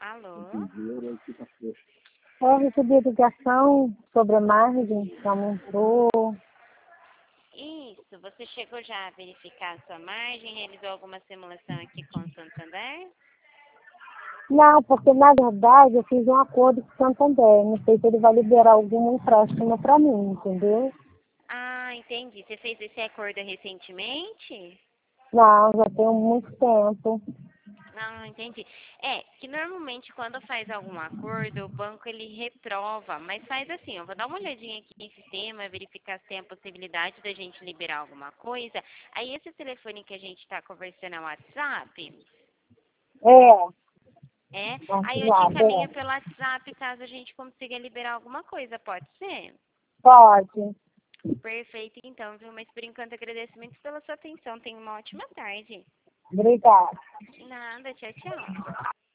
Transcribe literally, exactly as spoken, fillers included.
Alô? Eu recebi a ligação sobre a margem que aumentou. Isso, você chegou já a verificar a sua margem, realizou alguma simulação aqui com o Santander? Não, porque na verdade eu fiz um acordo com o Santander. Não sei se ele vai liberar algum empréstimo para mim, entendeu? Ah, entendi. Você fez esse acordo recentemente? Não, já tem muito tempo. Ah, entendi. É, que normalmente quando faz algum acordo, o banco ele reprova, mas faz assim, eu vou dar uma olhadinha aqui no sistema, verificar se tem a possibilidade da gente liberar alguma coisa. Aí esse telefone que a gente está conversando é o WhatsApp? É, É? Aí eu te WhatsApp, encaminho é. pelo WhatsApp caso a gente consiga liberar alguma coisa, pode ser? Pode. Perfeito, então, viu? Mas por enquanto agradecimentos pela sua atenção. Tenha uma ótima tarde. Obrigada. Nada, tchau, tchau.